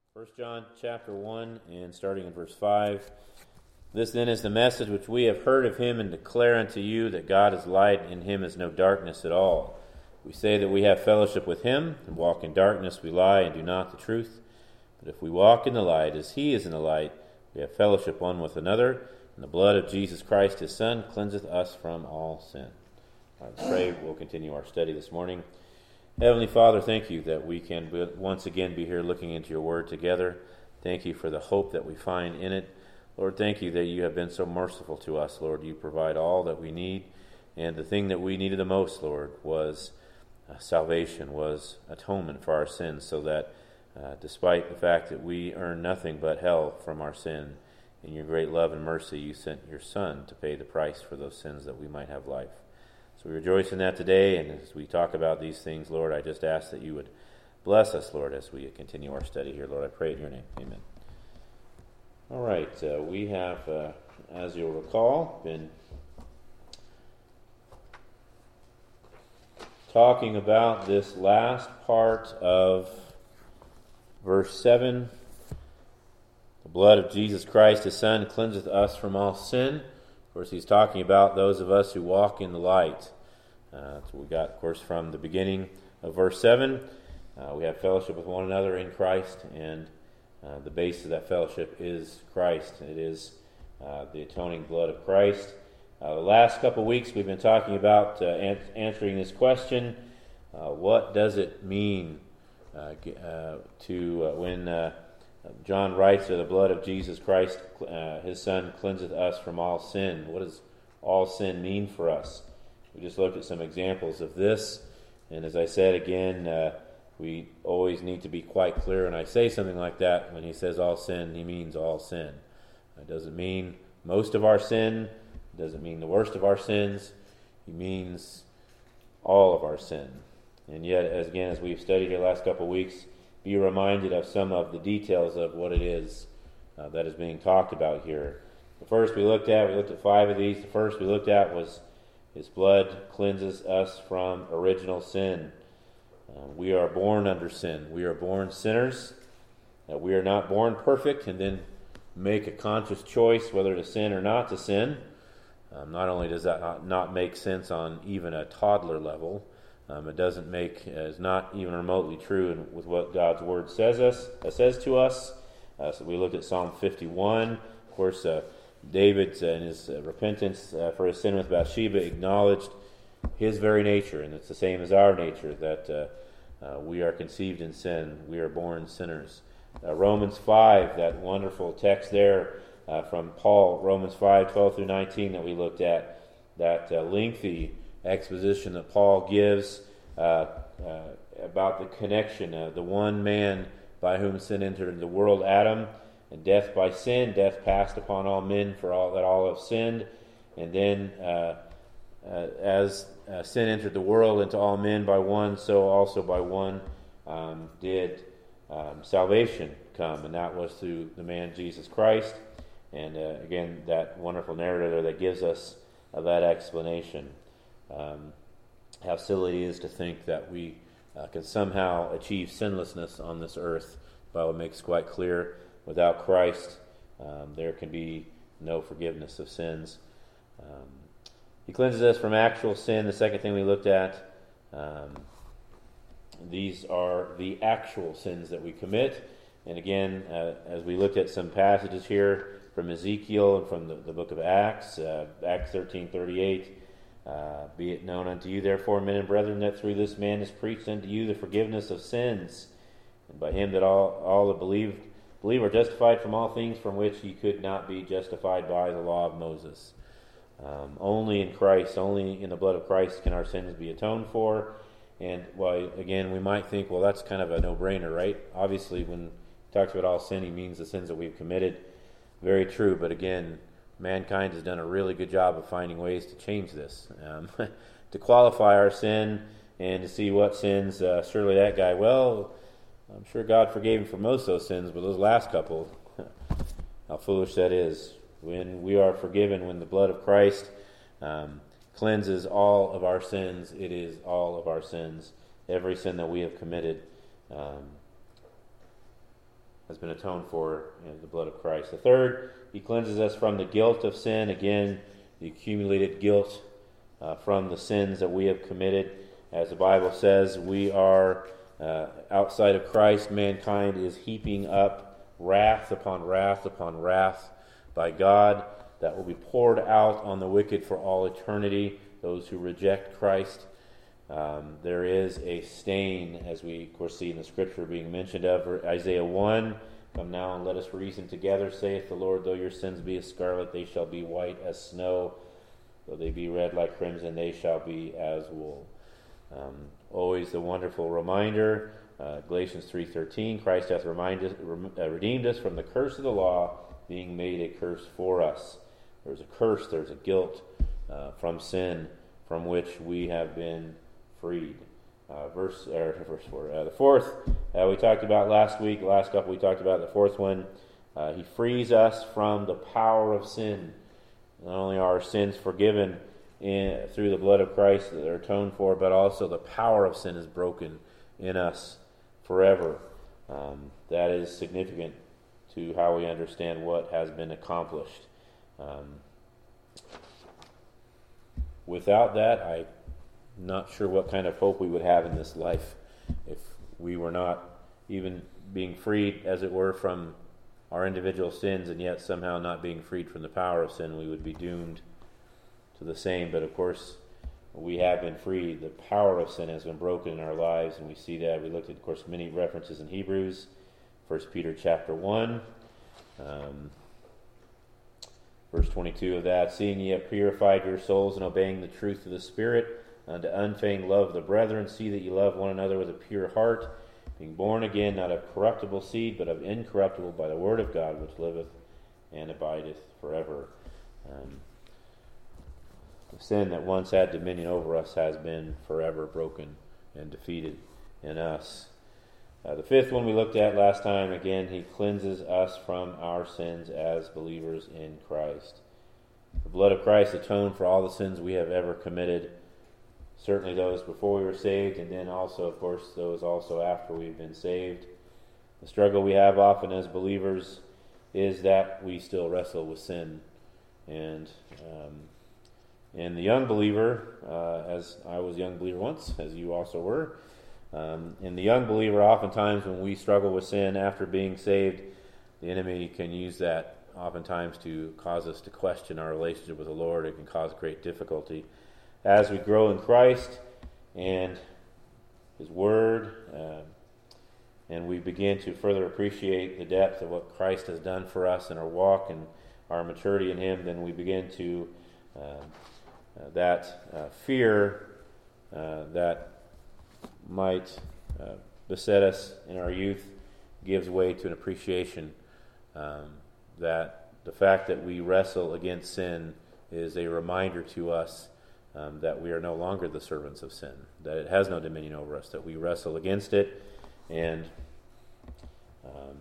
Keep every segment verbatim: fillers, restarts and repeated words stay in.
First John chapter one and starting in verse five. This then is the message which we have heard of him and declare unto you, that God is light, and in him is no darkness at all. We say that we have fellowship with him, and walk in darkness, we lie and do not the truth. But if we walk in the light as he is in the light, we have fellowship one with another, and the blood of Jesus Christ his Son cleanseth us from all sin. All right, let's pray. We'll continue our study this morning. Heavenly Father, thank you that we can once again be here looking into your word together. Thank you for the hope that we find in it. Lord, thank you that you have been so merciful to us. Lord, you provide all that we need. And the thing that we needed the most, Lord, was uh, salvation, was atonement for our sins, so that uh, despite the fact that we earn nothing but hell from our sin, in your great love and mercy, you sent your Son to pay the price for those sins that we might have life. So we rejoice in that today, and as we talk about these things, Lord, I just ask that you would bless us, Lord, as we continue our study here. Lord, I pray in your name. Amen. All right, uh, we have, uh, as you'll recall, been talking about this last part of verse seven. The blood of Jesus Christ, his Son, cleanseth us from all sin. Of course, he's talking about those of us who walk in the light. Uh, that's what we got, of course, from the beginning of verse seven. Uh, we have fellowship with one another in Christ, and uh, the base of that fellowship is Christ. It is uh, the atoning blood of Christ. Uh, the last couple of weeks we've been talking about uh, an- answering this question, uh, what does it mean uh, uh, to uh, when... Uh, John writes that the blood of Jesus Christ, uh, his Son, cleanseth us from all sin. What does all sin mean for us? We just looked at some examples of this, and as I said again, uh, we always need to be quite clear. And I say something like that, when he says all sin, he means all sin. It doesn't mean most of our sin. It doesn't mean the worst of our sins. He means all of our sin. And yet, as again, as we've studied here the last couple of weeks, be reminded of some of the details of what it is uh, that is being talked about here. The first we looked at, we looked at five of these. The first we looked at was his blood cleanses us from original sin. Uh, we are born under sin. We are born sinners. Uh, we are not born perfect and then make a conscious choice whether to sin or not to sin. Um, not only does that not, not make sense on even a toddler level, Um, it doesn't make, uh, is not even remotely true in, with what God's Word says us uh, says to us. Uh, so we looked at Psalm fifty-one. Of course, uh, David, uh, in his uh, repentance uh, for his sin with Bathsheba, acknowledged his very nature, and it's the same as our nature, that uh, uh, we are conceived in sin. We are born sinners. Uh, Romans five, that wonderful text there uh, from Paul, Romans five, twelve through nineteen that we looked at, that uh, lengthy exposition that Paul gives uh, uh, about the connection of the one man by whom sin entered into the world, Adam, and death by sin. Death passed upon all men, for all that all have sinned. And then uh, uh, as uh, sin entered the world into all men by one, so also by one um, did um, salvation come, and that was through the man Jesus Christ. And uh, again, that wonderful narrative there that gives us uh, that explanation. Um, how silly it is to think that we uh, can somehow achieve sinlessness on this earth. The Bible makes quite clear, without Christ, um, there can be no forgiveness of sins. Um, he cleanses us from actual sin. The second thing we looked at, um, these are the actual sins that we commit. And again, uh, as we looked at some passages here from Ezekiel and from the, the book of Acts, uh, Acts thirteen thirty-eight, Uh, be it known unto you, therefore, men and brethren, that through this man is preached unto you the forgiveness of sins, and by him that all all that believe believe are justified from all things from which ye could not be justified by the law of Moses. Um, only in Christ, only in the blood of Christ can our sins be atoned for. And well, again, we might think, well, that's kind of a no-brainer, right? Obviously, when he talks about all sin, he means the sins that we've committed. Very true, but again, mankind has done a really good job of finding ways to change this, um, to qualify our sin and to see what sins, uh, surely that guy, well, I'm sure God forgave him for most of those sins, but those last couple, how foolish that is. When we are forgiven, when the blood of Christ um, cleanses all of our sins, it is all of our sins, every sin that we have committed. Um, has been atoned for in the blood of Christ. The third, he cleanses us from the guilt of sin. Again, the accumulated guilt uh, from the sins that we have committed. As the Bible says, we are uh, outside of Christ. Mankind is heaping up wrath upon wrath upon wrath by God that will be poured out on the wicked for all eternity, those who reject Christ. Um, there is a stain, as we of course see in the Scripture being mentioned of. Isaiah one, come now and let us reason together, saith the Lord, though your sins be as scarlet, they shall be white as snow. Though they be red like crimson, they shall be as wool. Um, always the wonderful reminder, uh, Galatians three thirteen, Christ hath reminded, uh, redeemed us from the curse of the law, being made a curse for us. There's a curse, there's a guilt uh, from sin, from which we have been freed. Uh, verse, or verse four. Uh, the fourth, uh, we talked about last week. The last couple we talked about. The fourth one, uh, he frees us from the power of sin. Not only are our sins forgiven in, through the blood of Christ that are atoned for, but also the power of sin is broken in us forever. Um, that is significant to how we understand what has been accomplished. Um, without that, I'm not sure what kind of hope we would have in this life if we were not even being freed, as it were, from our individual sins, and yet somehow not being freed from the power of sin. We would be doomed to the same. But of course, we have been freed. The power of sin has been broken in our lives, and we see that. We looked at, of course, many references in Hebrews, First Peter chapter one. Um, Verse twenty-two of that, seeing ye have purified your souls in obeying the truth of the Spirit, unto unfeigned love of the brethren, see that ye love one another with a pure heart, being born again, not of corruptible seed, but of incorruptible, by the word of God, which liveth and abideth forever. Um, the sin that once had dominion over us has been forever broken and defeated in us. Uh, the fifth one we looked at last time, again, he cleanses us from our sins as believers in Christ. The blood of Christ atoned for all the sins we have ever committed, certainly those before we were saved, and then also, of course, those also after we've been saved. The struggle we have often as believers is that we still wrestle with sin. And um, in the young believer, uh, as I was a young believer once, as you also were, Um, in the young believer, oftentimes when we struggle with sin after being saved, the enemy can use that oftentimes to cause us to question our relationship with the Lord. It can cause great difficulty. As we grow in Christ and His Word, uh, and we begin to further appreciate the depth of what Christ has done for us in our walk and our maturity in Him, then we begin to, uh, uh, that uh, fear uh, that might uh, beset us in our youth gives way to an appreciation um, that the fact that we wrestle against sin is a reminder to us um, that we are no longer the servants of sin, that it has no dominion over us, that we wrestle against it, and um,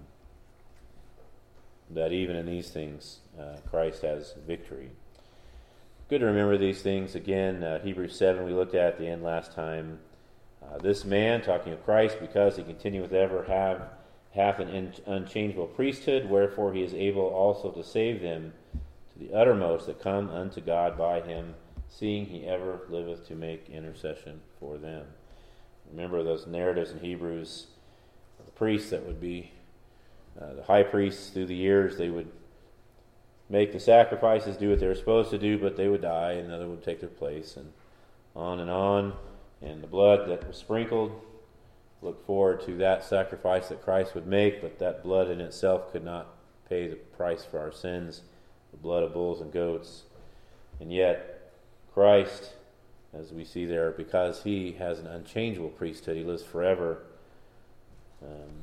that even in these things uh, Christ has victory. Good to remember these things. Again, uh, Hebrews seven we looked at at the end last time. Uh, this man, talking of Christ, because he continueth ever, have hath an in, unchangeable priesthood, wherefore he is able also to save them to the uttermost that come unto God by him, seeing he ever liveth to make intercession for them. Remember those narratives in Hebrews, the priests that would be, uh, the high priests through the years, they would make the sacrifices, do what they were supposed to do, but they would die, and another would take their place, and on and on. And the blood that was sprinkled, look forward to that sacrifice that Christ would make, but that blood in itself could not pay the price for our sins, the blood of bulls and goats. And yet, Christ, as we see there, because He has an unchangeable priesthood, He lives forever, um,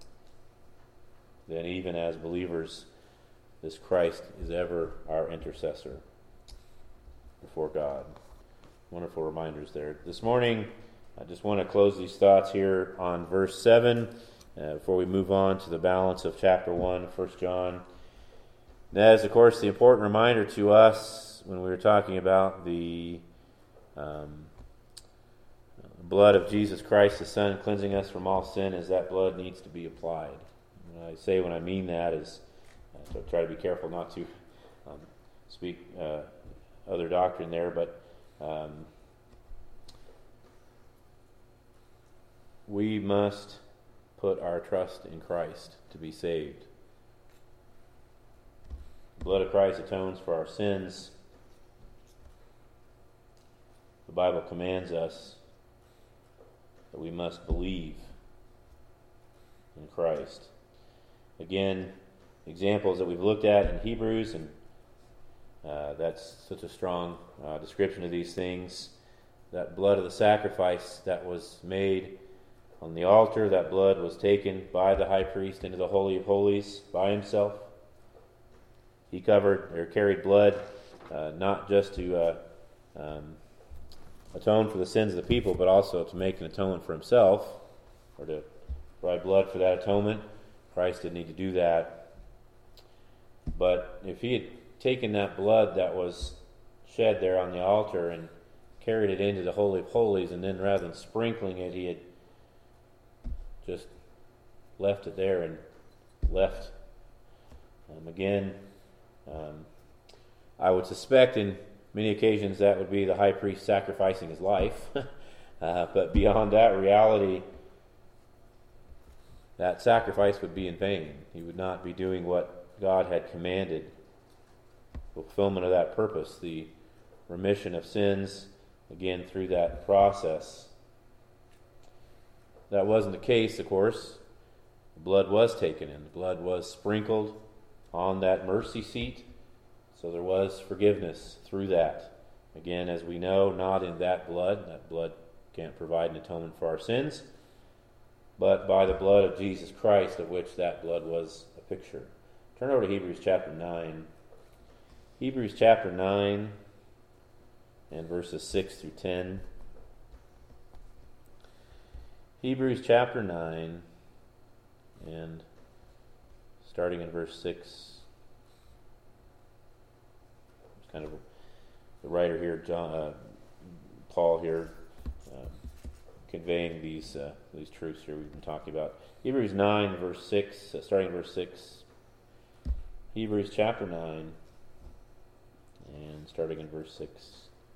then even as believers, this Christ is ever our intercessor before God. Wonderful reminders there. This morning, I just want to close these thoughts here on verse seven uh, before we move on to the balance of chapter one of First John. That is, of course, the important reminder to us when we were talking about the um, blood of Jesus Christ, the Son, cleansing us from all sin, is that blood needs to be applied. I say when I mean that is uh, to try to be careful not to um, speak uh, other doctrine there, but um, we must put our trust in Christ to be saved. The blood of Christ atones for our sins. The Bible commands us that we must believe in Christ. Again, examples that we've looked at in Hebrews, and uh, that's such a strong uh, description of these things. That blood of the sacrifice that was made on the altar, that blood was taken by the high priest into the Holy of Holies by himself. He covered or carried blood uh, not just to uh, um, atone for the sins of the people, but also to make an atonement for himself, or to provide blood for that atonement. Christ didn't need to do that. But if he had taken that blood that was shed there on the altar and carried it into the Holy of Holies, and then rather than sprinkling it, he had just left it there and left um, again, um, I would suspect in many occasions that would be the high priest sacrificing his life. uh, but beyond that reality, that sacrifice would be in vain. He would not be doing what God had commanded. Fulfillment of that purpose, the remission of sins, again through that process. That wasn't the case, of course. The blood was taken in. The blood was sprinkled on that mercy seat. So there was forgiveness through that. Again, as we know, not in that blood. That blood can't provide an atonement for our sins. But by the blood of Jesus Christ, of which that blood was a picture. Turn over to Hebrews chapter nine. Hebrews chapter nine and verses six through ten. Hebrews chapter nine and starting in verse six. It's kind of the writer here, John, uh, Paul here, uh, conveying these uh, these truths here we've been talking about. Hebrews nine, verse six, uh, starting in verse six. Hebrews chapter nine and starting in verse six.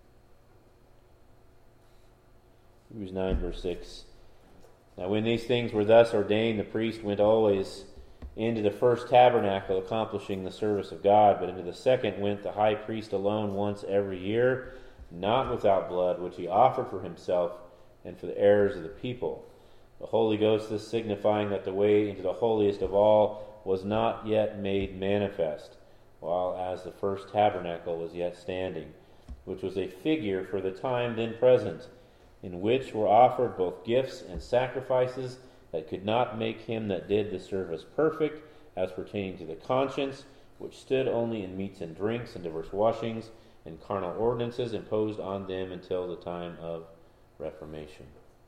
Hebrews nine, verse six. Now when these things were thus ordained, the priest went always into the first tabernacle, accomplishing the service of God, but into the second went the high priest alone once every year, not without blood, which he offered for himself and for the errors of the people. The Holy Ghost is signifying that the way into the holiest of all was not yet made manifest, while as the first tabernacle was yet standing, which was a figure for the time then present, in which were offered both gifts and sacrifices that could not make him that did the service perfect, as pertaining to the conscience, which stood only in meats and drinks and diverse washings and carnal ordinances imposed on them until the time of Reformation.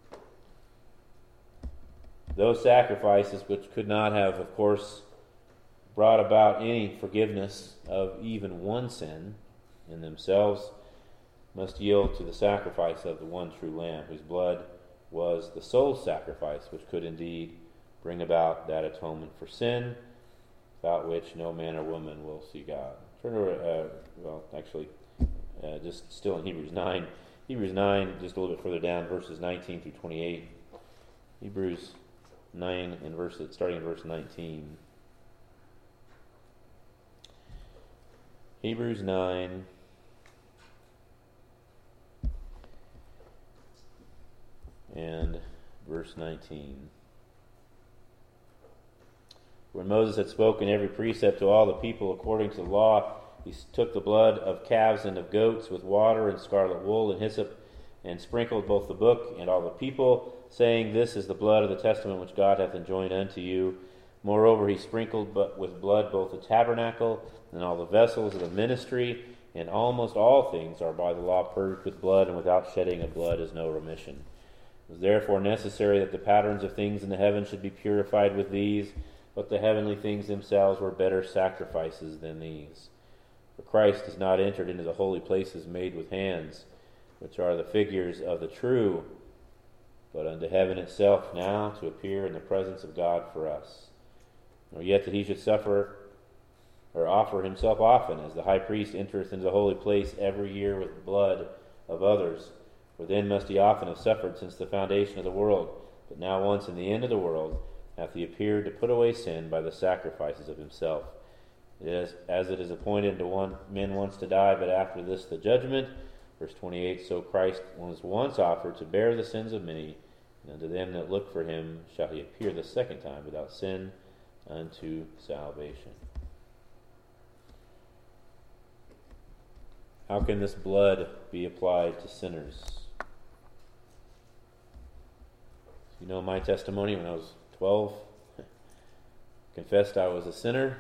Those sacrifices, which could not have, of course, brought about any forgiveness of even one sin in themselves, must yield to the sacrifice of the one true Lamb, whose blood was the sole sacrifice which could indeed bring about that atonement for sin, without which no man or woman will see God. Turn over, uh, well, actually, uh, just still in Hebrews nine. Hebrews nine, just a little bit further down, verses nineteen through twenty-eight. Hebrews nine, and verse, starting in verse nineteen. Hebrews nine, and verse nineteen. When Moses had spoken every precept to all the people according to the law, he took the blood of calves and of goats with water and scarlet wool and hyssop, and sprinkled both the book and all the people, saying, This is the blood of the testament which God hath enjoined unto you. Moreover, he sprinkled but with blood both the tabernacle and all the vessels of the ministry, and almost all things are by the law purged with blood, and without shedding of blood is no remission. It was therefore necessary that the patterns of things in the heavens should be purified with these, but the heavenly things themselves were better sacrifices than these. For Christ has not entered into the holy places made with hands, which are the figures of the true, but unto heaven itself now to appear in the presence of God for us. Or yet that he should suffer or offer himself often, as the high priest entereth into the holy place every year with the blood of others. For then must he often have suffered since the foundation of the world. But now once in the end of the world hath he appeared to put away sin by the sacrifices of himself. It is, as it is appointed to one, men once to die, but after this the judgment. Verse twenty-eight, so Christ was once offered to bear the sins of many, and unto them that look for him shall he appear the second time without sin unto salvation. How can this blood be applied to sinners? You know my testimony. When I was twelve, confessed I was a sinner,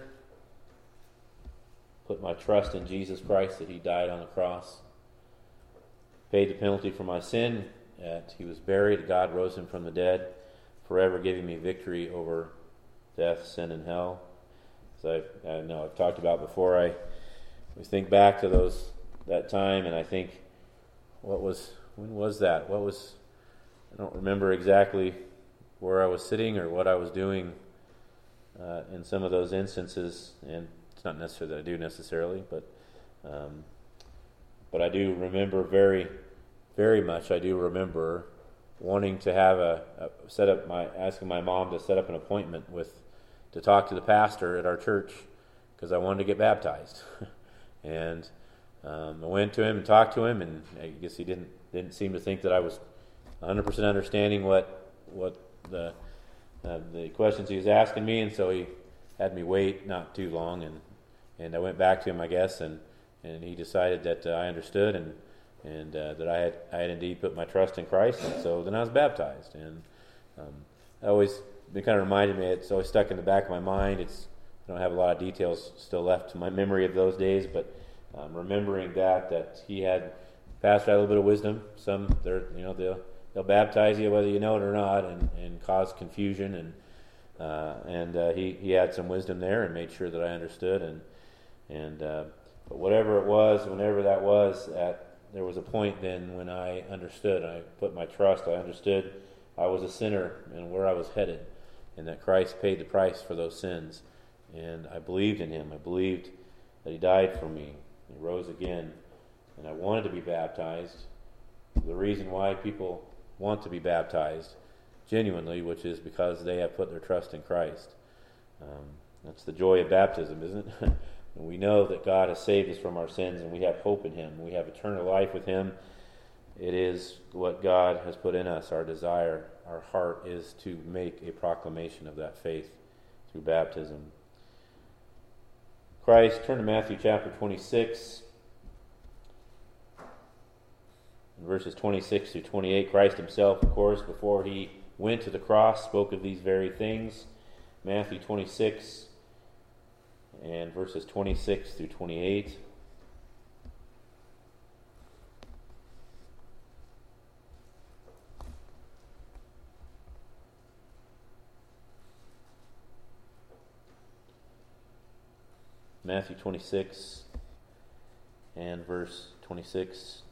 put my trust in Jesus Christ, that he died on the cross, paid the penalty for my sin, that he was buried, God rose him from the dead, forever giving me victory over death, sin, and hell. As I, I know I've talked about before, I we think back to those that time, and I think, what was when was that? What was I don't remember exactly where I was sitting or what I was doing uh, in some of those instances, and it's not necessarily that I do necessarily, but um, but I do remember very, very much. I do remember wanting to have a, a set up my asking my mom to set up an appointment with to talk to the pastor at our church because I wanted to get baptized, and um, I went to him and talked to him, and I guess he didn't didn't seem to think that I was one hundred percent understanding what what the uh, the questions he was asking me, and so he had me wait not too long, and and I went back to him, I guess, and, and he decided that uh, I understood and and uh, that I had I had indeed put my trust in Christ, and so then I was baptized, and um, I always it kind of reminded me. It's always stuck in the back of my mind. It's I don't have a lot of details still left to my memory of those days, but um, remembering that that he had passed out a little bit of wisdom. Some they're you know they'll they'll baptize you whether you know it or not, and, and cause confusion, and uh, and uh, he he had some wisdom there and made sure that I understood, and and uh, but whatever it was, whenever that was, at there was a point then when I understood. I put my trust. I understood I was a sinner and where I was headed, and that Christ paid the price for those sins, and I believed in him. I believed that he died for me. He rose again, and I wanted to be baptized. The reason why people want to be baptized genuinely, which is because they have put their trust in Christ. Um, that's the joy of baptism, isn't it? And we know that God has saved us from our sins, and we have hope in him. We have eternal life with him. It is what God has put in us. Our desire, our heart is to make a proclamation of that faith through baptism. Christ, turn to Matthew chapter twenty-six. In verses twenty-six through twenty-eight, Christ himself, of course, before he went to the cross, spoke of these very things. Matthew twenty-six and verses twenty-six through twenty-eight. Matthew twenty-six and verse twenty-six.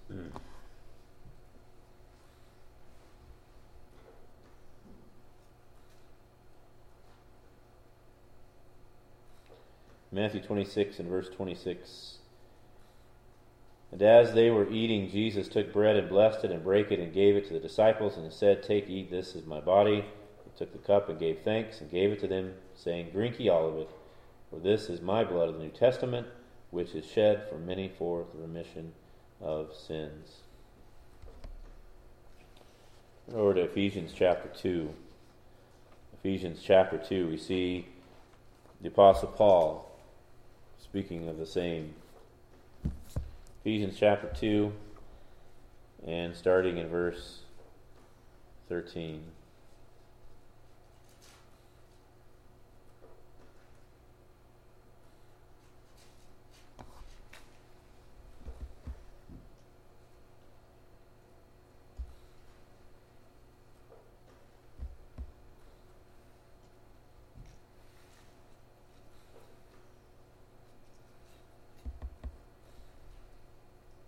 Matthew twenty-six and verse twenty-six. And as they were eating, Jesus took bread and blessed it and brake it and gave it to the disciples and said, Take, eat, this is my body. He took the cup and gave thanks and gave it to them, saying, Drink ye all of it, for this is my blood of the New Testament, which is shed for many for the remission of sins. Over to Ephesians chapter two. Ephesians chapter two, we see the Apostle Paul speaking of the same. Ephesians chapter two, and starting in verse thirteen.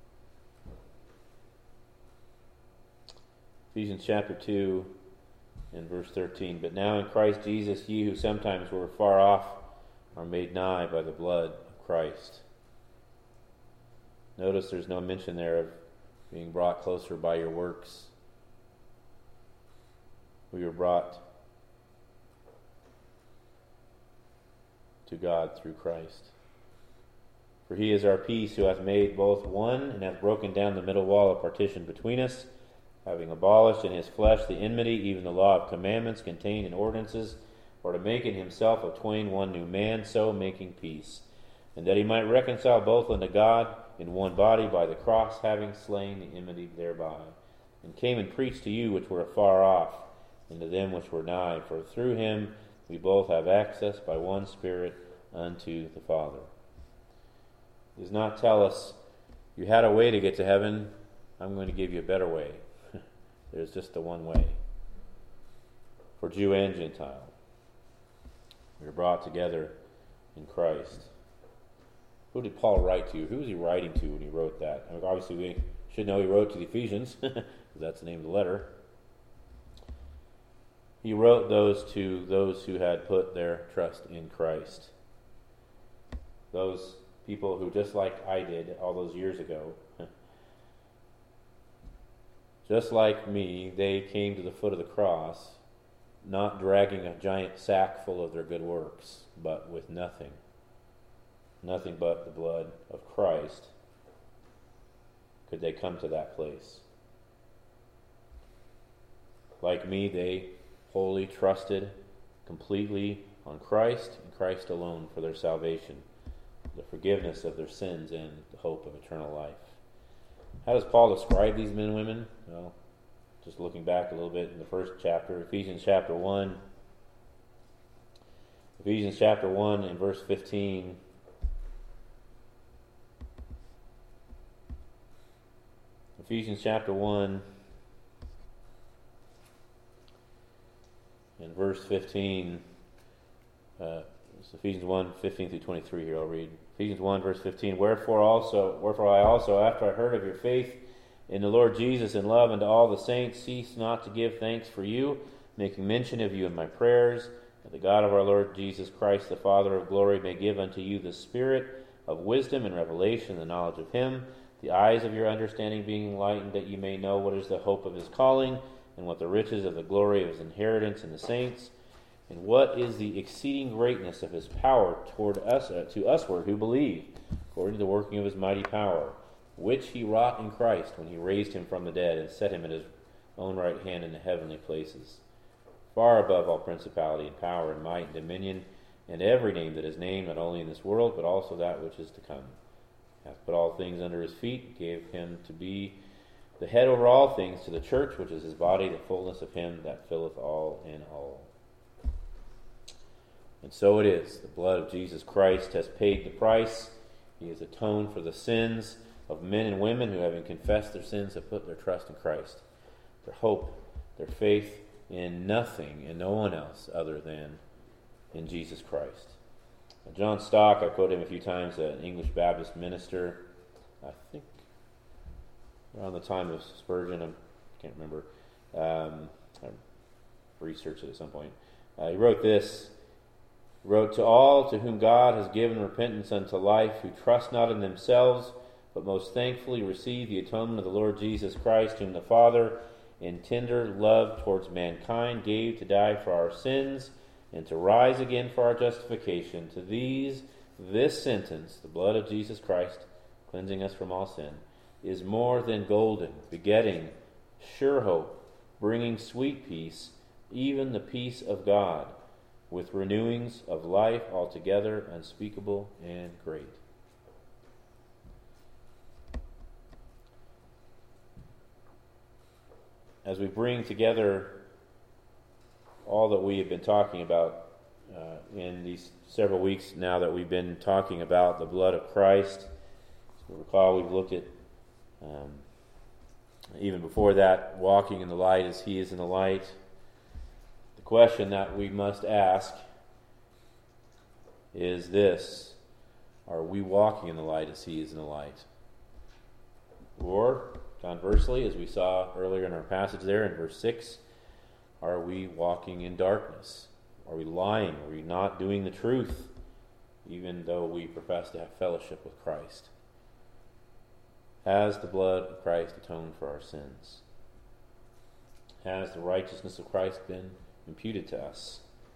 Ephesians chapter two in verse thirteen. But now in Christ Jesus, ye who sometimes were far off are made nigh by the blood of Christ. Notice there's no mention there of being brought closer by your works. We were brought to God through Christ. For he is our peace, who hath made both one, and hath broken down the middle wall of partition between us, having abolished in his flesh the enmity, even the law of commandments contained in ordinances, for to make in himself of twain one new man, so making peace, and that he might reconcile both unto God in one body by the cross, having slain the enmity thereby, and came and preached to you which were afar off, and to them which were nigh, for through him we both have access by one Spirit unto the Father. He does not tell us, you had a way to get to heaven, I'm going to give you a better way. There's just the one way. For Jew and Gentile, we are brought together in Christ. Who did Paul write to? Who was he writing to when he wrote that? I mean, obviously, we should know he wrote to the Ephesians, because that's the name of the letter. He wrote those to those who had put their trust in Christ. Those people who, just like I did all those years ago, just like me, they came to the foot of the cross, not dragging a giant sack full of their good works, but with nothing. Nothing but the blood of Christ could they come to that place. Like me, they wholly trusted completely on Christ and Christ alone for their salvation, the forgiveness of their sins, and the hope of eternal life. How does Paul describe these men and women? Well, just looking back a little bit in the first chapter, Ephesians chapter one. Ephesians chapter one and verse fifteen. Ephesians chapter one and verse fifteen. Uh, it's Ephesians one, fifteen through twenty-three here, I'll read. Ephesians one, verse fifteen. Wherefore also, wherefore I also, after I heard of your faith in the Lord Jesus and love unto all the saints, cease not to give thanks for you, making mention of you in my prayers, that the God of our Lord Jesus Christ, the Father of glory, may give unto you the spirit of wisdom and revelation, the knowledge of him, the eyes of your understanding being enlightened, that you may know what is the hope of his calling, and what the riches of the glory of his inheritance in the saints, and what is the exceeding greatness of his power toward us, uh, to usward who believe, according to the working of his mighty power, which he wrought in Christ when he raised him from the dead and set him at his own right hand in the heavenly places, far above all principality and power and might and dominion, and every name that is named, not only in this world, but also that which is to come. Hath put all things under his feet, gave him to be the head over all things to the church, which is his body, the fullness of him that filleth all in all. And so it is. The blood of Jesus Christ has paid the price. He has atoned for the sins of men and women who, having confessed their sins, have put their trust in Christ. Their hope, their faith in nothing and no one else other than in Jesus Christ. Now, John Stock, I quote him a few times, an English Baptist minister, I think around the time of Spurgeon, I can't remember. Um, I researched it at some point. Uh, he wrote this. He wrote, to all to whom God has given repentance unto life, who trust not in themselves, but most thankfully receive the atonement of the Lord Jesus Christ, whom the Father, in tender love towards mankind, gave to die for our sins, and to rise again for our justification. To these, this sentence, the blood of Jesus Christ, cleansing us from all sin, is more than golden, begetting sure hope, bringing sweet peace, even the peace of God, with renewings of life altogether unspeakable and great. As we bring together all that we have been talking about uh, in these several weeks now that we've been talking about the blood of Christ, so recall we've looked at, um, even before that, walking in the light as he is in the light. The question that we must ask is this: are we walking in the light as he is in the light? Or, conversely, as we saw earlier in our passage there in verse six, are we walking in darkness? Are we lying? Are we not doing the truth, even though we profess to have fellowship with Christ? Has the blood of Christ atoned for our sins? Has the righteousness of Christ been imputed to us?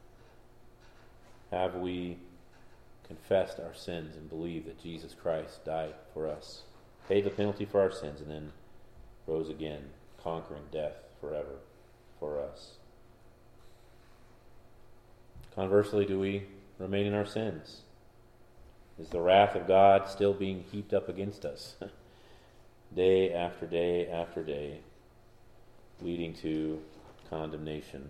Have we confessed our sins and believed that Jesus Christ died for us, paid the penalty for our sins, and then rose again, conquering death forever for us? Conversely, do we remain in our sins? Is the wrath of God still being heaped up against us day after day after day, leading to condemnation?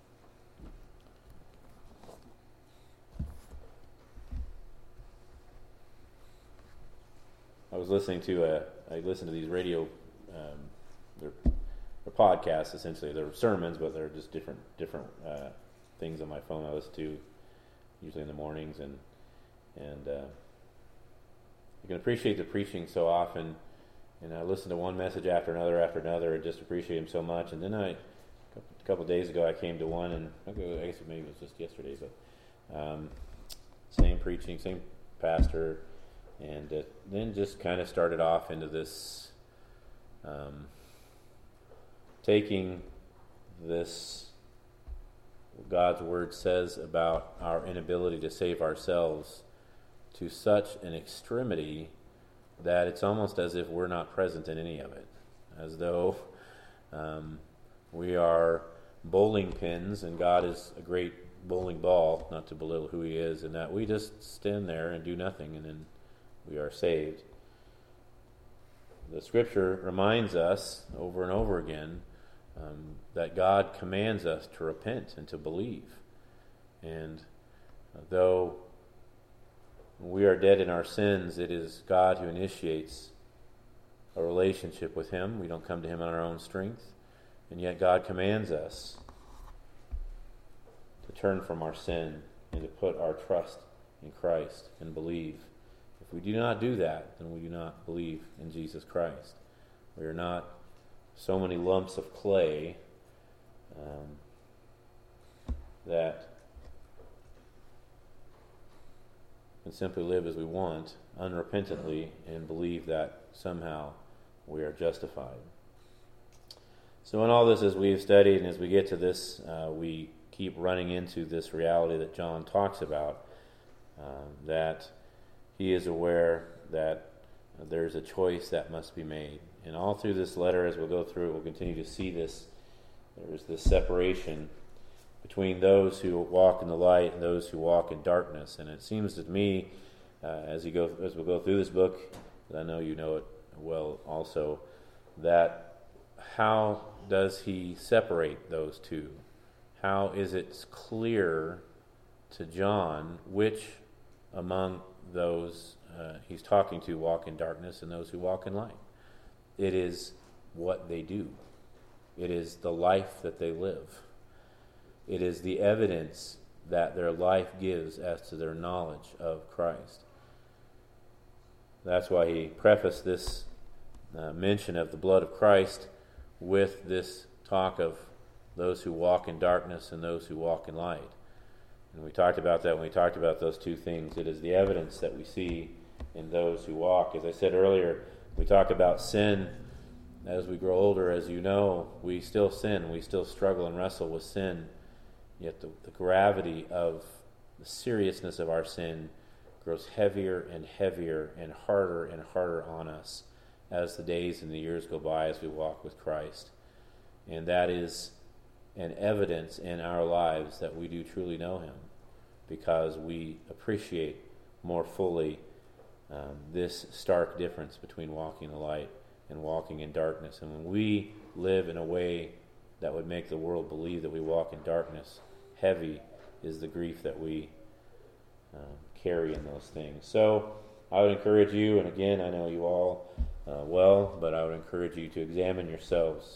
I was listening to a, I listened to these radio, um, they're, they're podcasts essentially. They're sermons, but they're just different, different uh, things on my phone I listen to, usually in the mornings, and and uh, you can appreciate the preaching so often. And I listened to one message after another after another, and just appreciate him so much. And then I, a couple of days ago, I came to one, and I guess maybe it was just yesterday, but um, same preaching, same pastor. And uh, then just kind of started off into this, um, taking this, what God's Word says about our inability to save ourselves to such an extremity that it's almost as if we're not present in any of it. As though um, we are bowling pins and God is a great bowling ball, not to belittle who He is, and that we just stand there and do nothing and then we are saved. The Scripture reminds us over and over again um, that God commands us to repent and to believe. And though we are dead in our sins, it is God who initiates a relationship with Him. We don't come to Him on our own strength. And yet God commands us to turn from our sin and to put our trust in Christ and believe. If we do not do that, then we do not believe in Jesus Christ. We are not so many lumps of clay um, that can simply live as we want, unrepentantly, and believe that somehow we are justified. So in all this, as we've studied and as we get to this, uh, we keep running into this reality that John talks about, um, that he is aware that uh, there's a choice that must be made. And all through this letter, as we'll go through it, we'll continue to see this. There's this separation between those who walk in the light and those who walk in darkness. And it seems to me, uh, as you go, as we'll go through this book, I know you know it well also, that how does he separate those two? How is it clear to John which among those uh, he's talking to walk in darkness and those who walk in light? It is what they do. It is the life that they live. It is the evidence that their life gives as to their knowledge of Christ. That's why he prefaced this uh, mention of the blood of Christ with this talk of those who walk in darkness and those who walk in light. And we talked about that when we talked about those two things. It is the evidence that we see in those who walk. As I said earlier, we talk about sin. As we grow older, as you know, we still sin. We still struggle and wrestle with sin. Yet the, the gravity of the seriousness of our sin grows heavier and heavier and harder and harder on us as the days and the years go by as we walk with Christ. And that is an evidence in our lives that we do truly know Him, because we appreciate more fully um, this stark difference between walking in the light and walking in darkness. And when we live in a way that would make the world believe that we walk in darkness, heavy is the grief that we uh, carry in those things. So I would encourage you, and again, I know you all uh, well, but I would encourage you to examine yourselves.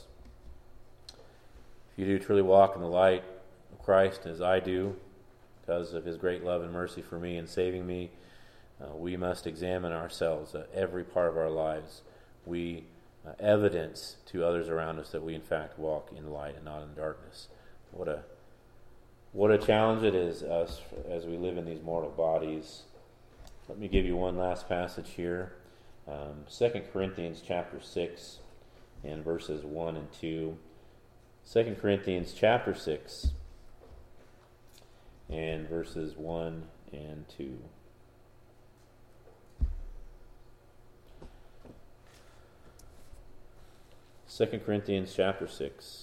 If you do truly walk in the light of Christ, as I do, because of His great love and mercy for me and saving me, uh, we must examine ourselves, uh, every part of our lives. We uh, evidence to others around us that we in fact walk in light and not in darkness. what a what a challenge it is us as we live in these mortal bodies. Let me give you one last passage here. Um, Second Corinthians chapter six and verses one and two. Second Corinthians chapter six and verses one and two. Second Corinthians chapter six.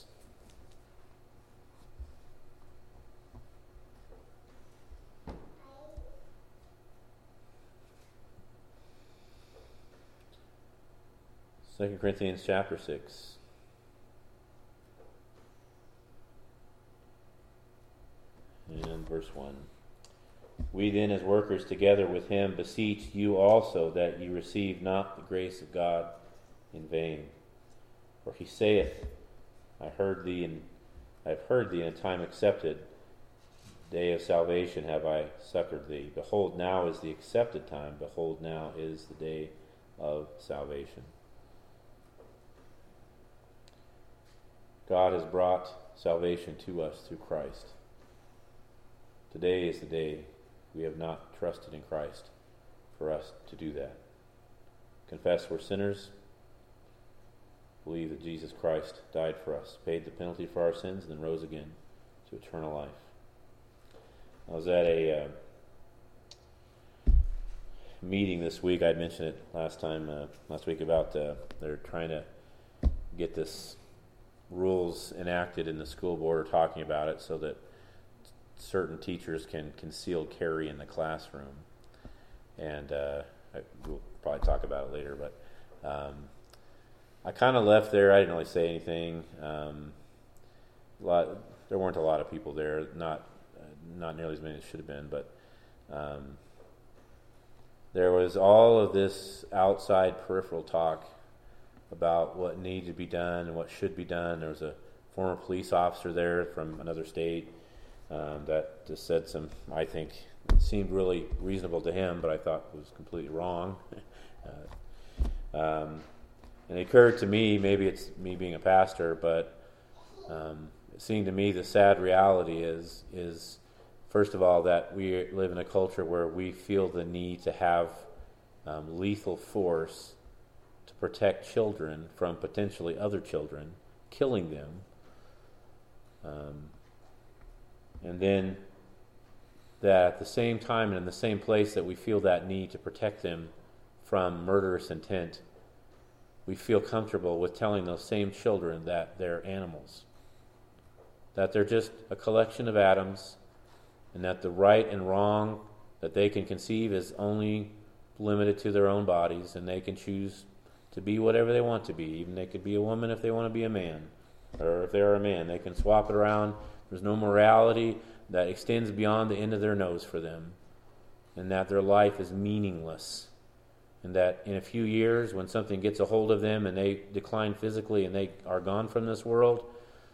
Second Corinthians chapter six. And verse one. We then, as workers together with him, beseech you also that ye receive not the grace of God in vain. For he saith, I heard thee, and I have heard thee in a time accepted. Day of salvation have I succored thee. Behold, now is the accepted time. Behold, now is the day of salvation. God has brought salvation to us through Christ. Today is the day we have not trusted in Christ for us to do that. Confess we're sinners. Believe that Jesus Christ died for us, paid the penalty for our sins, and then rose again to eternal life. I was at a uh, meeting this week. I mentioned it last time, uh, last week about uh, they're trying to get this rules enacted in the school board, or talking about it, so that certain teachers can concealed carry in the classroom. And uh, I, we'll probably talk about it later, but um, I kind of left there. I didn't really say anything. Um, a lot, there weren't a lot of people there, not uh, not nearly as many as should have been, but um, there was all of this outside peripheral talk about what needed to be done and what should be done. There was a former police officer there from another state um, that just said some, I think, seemed really reasonable to him, but I thought was completely wrong. uh, um, and it occurred to me, maybe it's me being a pastor, but um, it seemed to me the sad reality is, is first of all, that we live in a culture where we feel the need to have um, lethal force to protect children from potentially other children, killing them. Um, and then that at the same time and in the same place that we feel that need to protect them from murderous intent, we feel comfortable with telling those same children that they're animals, that they're just a collection of atoms, and that the right and wrong that they can conceive is only limited to their own bodies, and they can choose to be whatever they want to be. Even they could be a woman if they want to be a man, or if they are a man, they can swap it around. There's no morality that extends beyond the end of their nose for them, and that their life is meaningless, and that in a few years, when something gets a hold of them and they decline physically and they are gone from this world,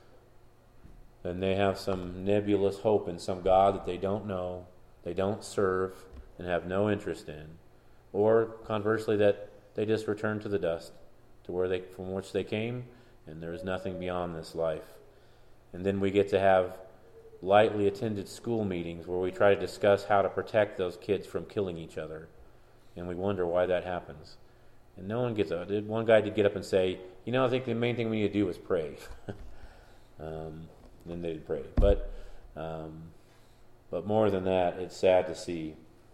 then they have some nebulous hope in some God that they don't know, they don't serve, and have no interest in. Or conversely, that they just return to the dust, to where they from which they came, and there is nothing beyond this life. And then we get to have lightly attended school meetings where we try to discuss how to protect those kids from killing each other, and we wonder why that happens. And no one gets up. One guy did get up and say, you know, I think the main thing we need to do is pray. um, then they did pray. But, um, but more than that, it's sad to see.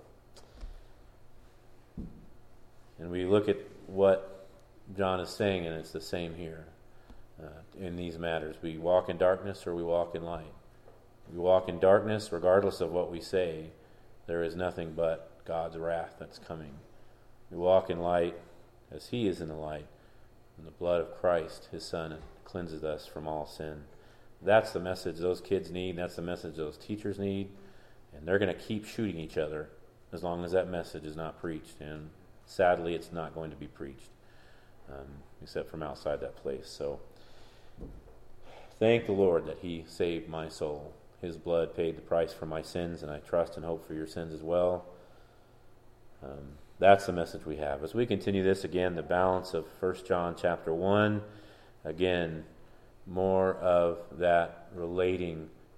And we look at what John is saying, and it's the same here uh, in these matters. We walk in darkness or we walk in light. We walk in darkness, regardless of what we say, there is nothing but God's wrath that's coming. We walk in light as He is in the light, and the blood of Christ, His Son, cleanses us from all sin. That's the message those kids need. That's the message those teachers need. And they're going to keep shooting each other as long as that message is not preached. And sadly, it's not going to be preached, um, except from outside that place. So thank the Lord that He saved my soul. His blood paid the price for my sins, and I trust and hope for your sins as well. Um, that's the message we have. As we continue this again, the balance of First John chapter one, again, more of that relating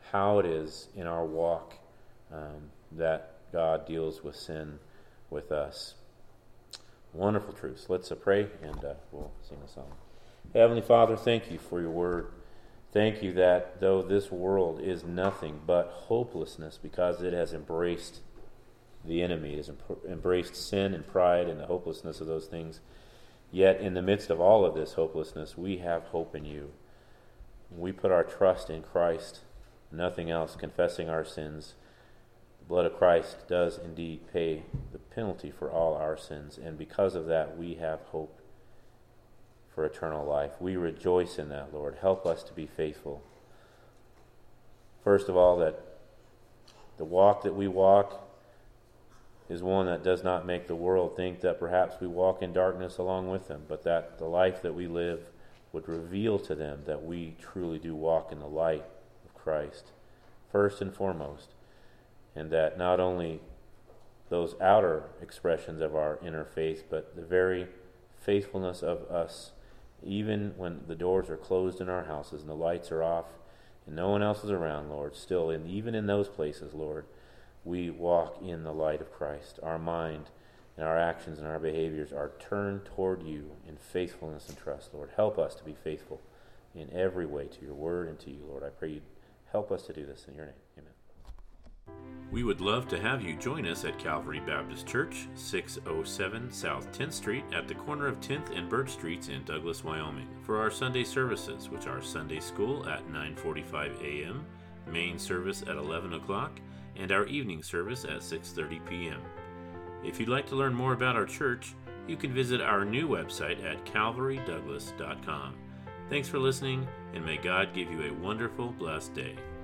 how it is in our walk um, that God deals with sin with us. Wonderful truths. Let's uh, pray and uh, we'll sing a song. Heavenly Father, thank you for your word. Thank you that though this world is nothing but hopelessness because it has embraced the enemy, it has em- embraced sin and pride and the hopelessness of those things, yet in the midst of all of this hopelessness, we have hope in you. We put our trust in Christ, nothing else, confessing our sins. The blood of Christ does indeed pay the penalty for all our sins, and because of that, we have hope for eternal life. We rejoice in that, Lord. Help us to be faithful. First of all, that the walk that we walk is one that does not make the world think that perhaps we walk in darkness along with them, but that the life that we live would reveal to them that we truly do walk in the light of Christ, first and foremost, and that not only those outer expressions of our inner faith, but the very faithfulness of us, even when the doors are closed in our houses and the lights are off and no one else is around, Lord, still, and even in those places, Lord, we walk in the light of Christ. Our mind and our actions and our behaviors are turned toward you in faithfulness and trust, Lord. Help us to be faithful in every way to your word and to you, Lord. I pray you help us to do this in your name. Amen. We would love to have you join us at Calvary Baptist Church, six oh seven South tenth Street at the corner of tenth and Birch Streets in Douglas, Wyoming, for our Sunday services, which are Sunday School at nine forty-five a.m., main service at eleven o'clock, and our evening service at six thirty p.m. If you'd like to learn more about our church, you can visit our new website at calvary douglas dot com. Thanks for listening, and may God give you a wonderful, blessed day.